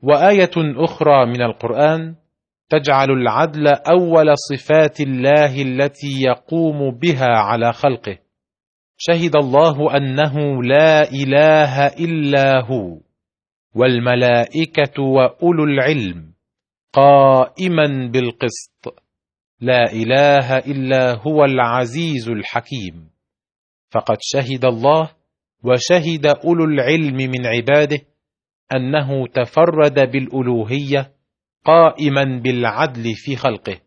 وآية أخرى من القرآن تجعل العدل أول صفات الله التي يقوم بها على خلقه. شهد الله أنه لا إله إلا هو والملائكة وأولو العلم قائما بالقسط، لا إله إلا هو العزيز الحكيم. فقد شهد الله وشهد أولو العلم من عباده أنه تفرد بالألوهية قائما بالعدل في خلقه.